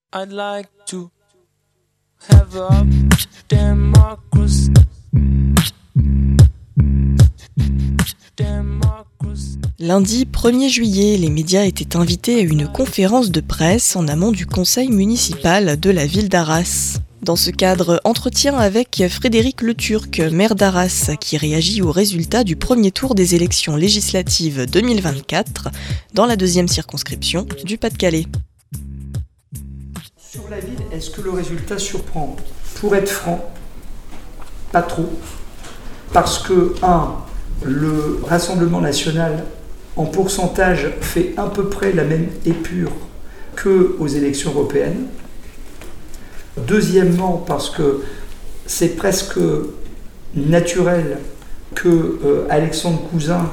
I'd like to have a democracy. Lundi 1er juillet, les médias étaient invités à une conférence de presse en amont du conseil municipal de la ville d'Arras. Dans ce cadre, entretien avec Frédéric Leturc, maire d'Arras, qui réagit aux résultats du premier tour des élections législatives 2024 dans la deuxième circonscription du Pas-de-Calais. Sur la ville, est-ce que le résultat surprend ? Pour être franc, pas trop. Parce que, le Rassemblement national, en pourcentage, fait à peu près la même épure qu'aux élections européennes. Deuxièmement, parce que c'est presque naturel que Alexandre Cousin,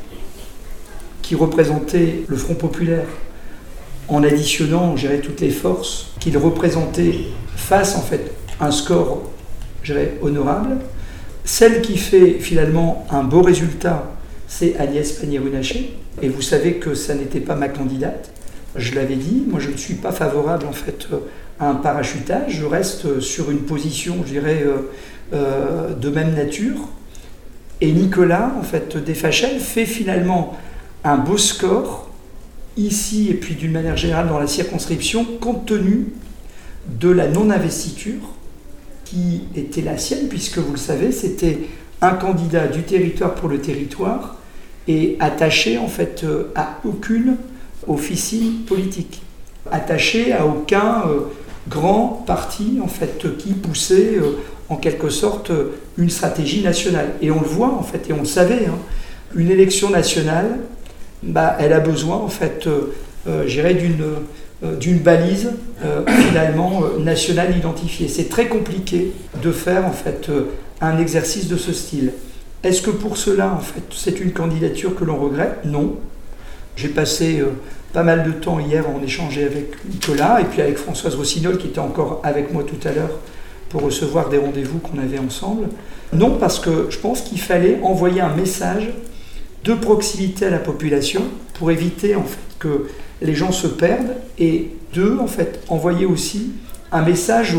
qui représentait le Front populaire, en additionnant, je dirais, toutes les forces qu'il représentait, fasse en fait un score, je dirais, honorable. Celle qui fait finalement un beau résultat, c'est Agnès Pannier-Runacher. Et vous savez que ça n'était pas ma candidate. Je l'avais dit, moi je ne suis pas favorable en fait à un parachutage. Je reste sur une position, je dirais, de même nature. Et Nicolas, en fait, Desfachel fait finalement un beau score ici et puis d'une manière générale dans la circonscription, compte tenu de la non-investiture qui était la sienne, puisque vous le savez, c'était un candidat du territoire pour le territoire et attaché en fait à aucune officine politique, attaché à aucun grand parti en fait qui poussait en quelque sorte une stratégie nationale. Et on le voit en fait, et on le savait, une élection nationale, elle a besoin en fait, je dirais, d'une balise finalement nationale identifiée. C'est très compliqué de faire en fait un exercice de ce style. Est-ce que pour cela en fait c'est une candidature que l'on regrette ? Non. J'ai passé pas mal de temps hier à en échanger avec Nicolas et puis avec Françoise Rossignol qui était encore avec moi tout à l'heure pour recevoir des rendez-vous qu'on avait ensemble. Non, parce que je pense qu'il fallait envoyer un message de proximité à la population pour éviter en fait que les gens se perdent et en fait envoyer aussi un message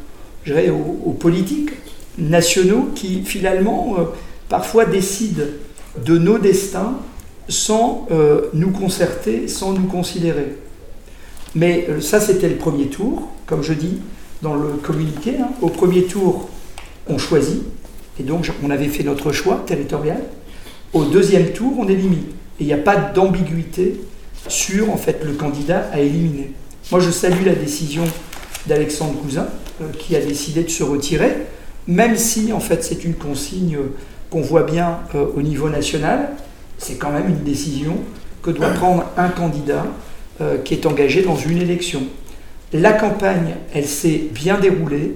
aux politiques nationaux qui finalement parfois décident de nos destins sans nous concerter, sans nous considérer. Mais ça c'était le premier tour, comme je dis dans le communiqué. Au premier tour on choisit et donc on avait fait notre choix territorial. Au deuxième tour, on élimine. Et il n'y a pas d'ambiguïté sur en fait, le candidat à éliminer. Moi, je salue la décision d'Alexandre Cousin, qui a décidé de se retirer, même si en fait, c'est une consigne qu'on voit bien au niveau national. C'est quand même une décision que doit prendre un candidat qui est engagé dans une élection. La campagne, elle s'est bien déroulée,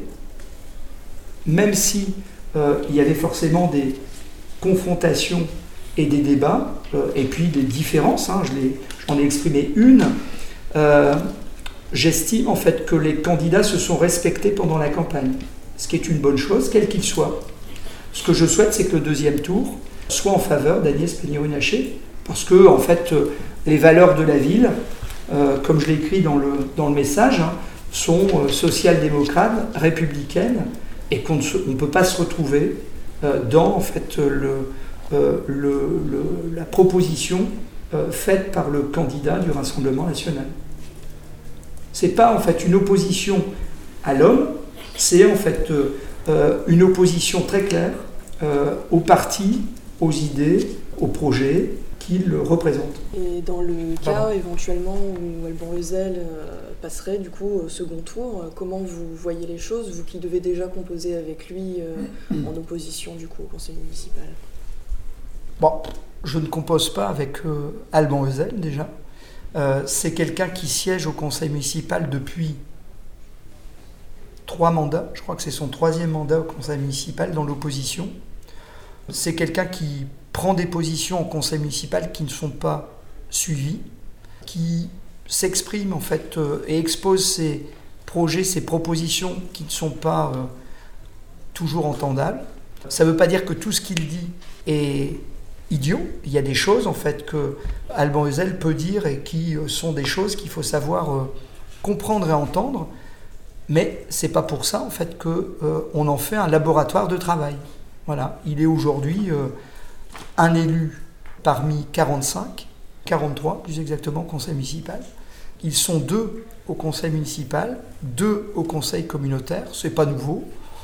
même si il y avait forcément des confrontations et des débats, et puis des différences, j'en ai exprimé une. J'estime en fait que les candidats se sont respectés pendant la campagne, ce qui est une bonne chose, quel qu'il soit. Ce que je souhaite, c'est que le deuxième tour soit en faveur d'Agnès Pannier-Runacher, parce que en fait, les valeurs de la ville, comme je l'ai écrit dans le message, sont social-démocrates, républicaines, et qu'on ne peut pas se retrouver dans en fait la proposition faite par le candidat du Rassemblement national. C'est pas en fait une opposition à l'homme, c'est en fait une opposition très claire aux partis, aux idées, aux projets qu'il représente. Et dans le cas éventuellement où Alban Heuzel passerait du coup au second tour, comment vous voyez les choses, vous qui devez déjà composer avec lui en opposition du coup au conseil municipal ? Bon, je ne compose pas avec Alban Heuzel déjà. C'est quelqu'un qui siège au conseil municipal depuis 3 mandats. Je crois que c'est son 3e mandat au conseil municipal dans l'opposition. C'est quelqu'un qui prend des positions au conseil municipal qui ne sont pas suivies, qui s'exprime en fait et expose ses projets, ses propositions qui ne sont pas toujours entendables. Ça ne veut pas dire que tout ce qu'il dit est idiot. Il y a des choses en fait que Alban Heuzel peut dire et qui sont des choses qu'il faut savoir comprendre et entendre, mais c'est pas pour ça en fait qu'on en fait un laboratoire de travail. Voilà, il est aujourd'hui un élu parmi 45, 43 plus exactement au conseil municipal. Ils sont 2 au conseil municipal, 2 au conseil communautaire, c'est pas nouveau.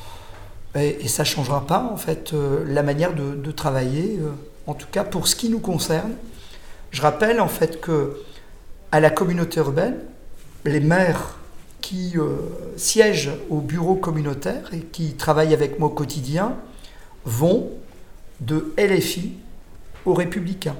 Et ça ne changera pas en fait la manière de travailler, en tout cas pour ce qui nous concerne. Je rappelle en fait qu'à la communauté urbaine, les maires qui siègent au bureau communautaire et qui travaillent avec moi au quotidien vont de LFI aux Républicains.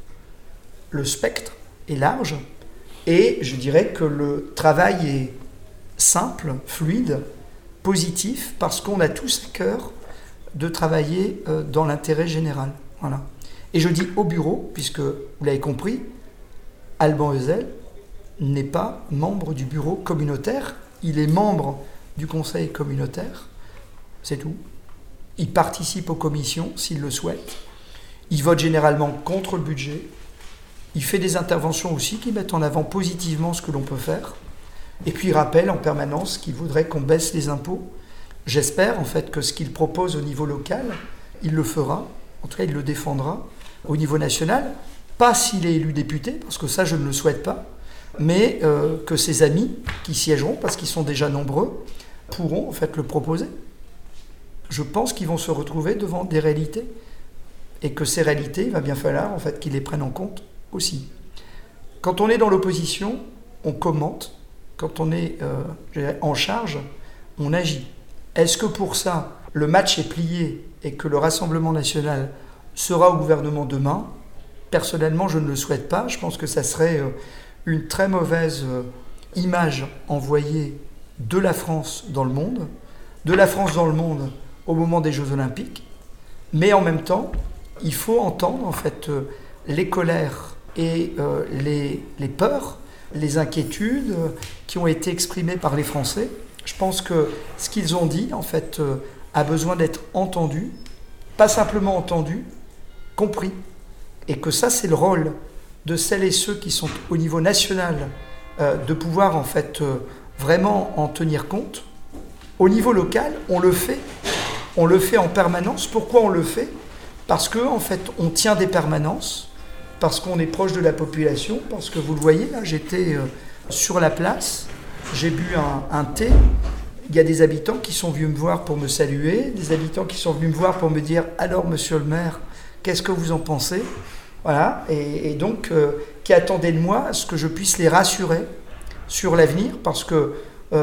Le spectre est large et je dirais que le travail est simple, fluide, positif, parce qu'on a tous à cœur de travailler dans l'intérêt général. Voilà. Et je dis au bureau, puisque vous l'avez compris, Alban Heuzel n'est pas membre du bureau communautaire, il est membre du conseil communautaire, c'est tout. Il participe aux commissions s'il le souhaite, il vote généralement contre le budget, il fait des interventions aussi qui mettent en avant positivement ce que l'on peut faire. Et puis il rappelle en permanence qu'il voudrait qu'on baisse les impôts. J'espère en fait que ce qu'il propose au niveau local, il le fera, en tout cas il le défendra au niveau national, pas s'il est élu député, parce que ça je ne le souhaite pas, mais que ses amis qui siégeront, parce qu'ils sont déjà nombreux, pourront en fait le proposer. Je pense qu'ils vont se retrouver devant des réalités, et que ces réalités, il va bien falloir en fait qu'ils les prennent en compte aussi. Quand on est dans l'opposition, on commente. Quand on est en charge, on agit. Est-ce que pour ça, le match est plié et que le Rassemblement national sera au gouvernement demain ? Personnellement, je ne le souhaite pas. Je pense que ça serait une très mauvaise image envoyée de la France dans le monde, au moment des Jeux Olympiques. Mais en même temps, il faut entendre en fait les colères et les peurs, les inquiétudes qui ont été exprimées par les Français. Je pense que ce qu'ils ont dit, en fait, a besoin d'être entendu, pas simplement entendu, compris. Et que ça, c'est le rôle de celles et ceux qui sont au niveau national, de pouvoir, en fait, vraiment en tenir compte. Au niveau local, on le fait en permanence. Pourquoi on le fait ? Parce que, en fait, on tient des permanences, parce qu'on est proche de la population, parce que vous le voyez, là, j'étais sur la place, j'ai bu un thé, il y a des habitants qui sont venus me voir pour me saluer, des habitants qui sont venus me voir pour me dire « Alors, monsieur le maire, qu'est-ce que vous en pensez ?» Voilà, et donc, qui attendaient de moi à ce que je puisse les rassurer sur l'avenir, parce que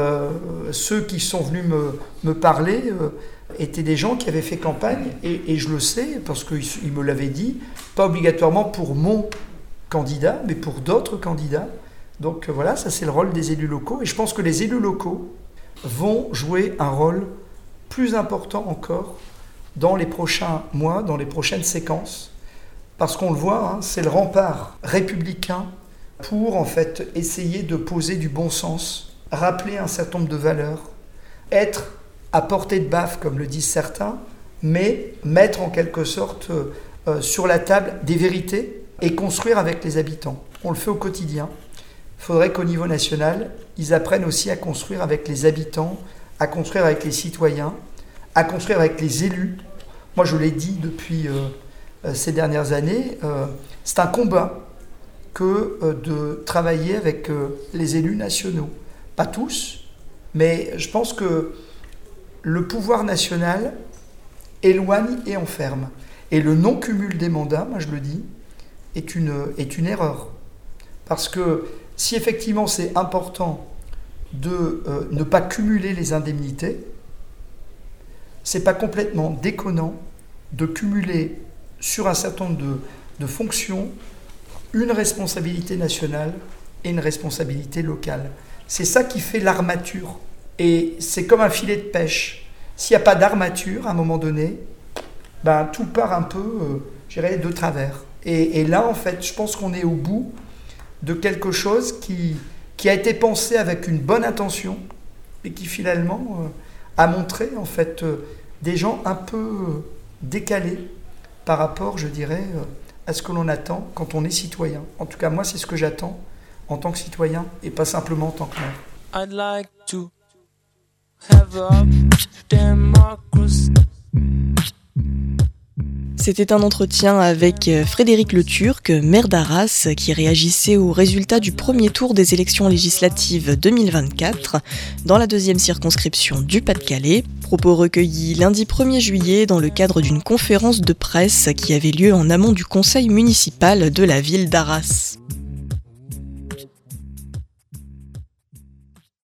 ceux qui sont venus me parler étaient des gens qui avaient fait campagne, et je le sais, parce qu'ils me l'avaient dit, pas obligatoirement pour mon candidat, mais pour d'autres candidats. Donc voilà, ça c'est le rôle des élus locaux, et je pense que les élus locaux vont jouer un rôle plus important encore dans les prochains mois, dans les prochaines séquences, parce qu'on le voit, hein, c'est le rempart républicain pour en fait essayer de poser du bon sens, rappeler un certain nombre de valeurs, être à portée de baffe, comme le disent certains, mais mettre en quelque sorte sur la table des vérités et construire avec les habitants. On le fait au quotidien. Il faudrait qu'au niveau national, ils apprennent aussi à construire avec les habitants, à construire avec les citoyens, à construire avec les élus. Moi, je l'ai dit depuis ces dernières années, c'est un combat que de travailler avec les élus nationaux. Pas tous, mais je pense que le pouvoir national éloigne et enferme. Et le non-cumul des mandats, moi je le dis, est une erreur. Parce que si effectivement c'est important de ne pas cumuler les indemnités, c'est pas complètement déconnant de cumuler sur un certain nombre de fonctions une responsabilité nationale et une responsabilité locale. C'est ça qui fait l'armature. Et c'est comme un filet de pêche. S'il n'y a pas d'armature, à un moment donné, ben, tout part un peu, je dirais, de travers. Et là, en fait, je pense qu'on est au bout de quelque chose qui a été pensé avec une bonne intention et qui finalement a montré, en fait, des gens un peu décalés par rapport, je dirais, à ce que l'on attend quand on est citoyen. En tout cas, moi, c'est ce que j'attends en tant que citoyen et pas simplement en tant que maire. I'd like to have a democracy. C'était un entretien avec Frédéric Le Turc, maire d'Arras, qui réagissait aux résultats du premier tour des élections législatives 2024 dans la deuxième circonscription du Pas-de-Calais. Propos recueillis lundi 1er juillet dans le cadre d'une conférence de presse qui avait lieu en amont du conseil municipal de la ville d'Arras.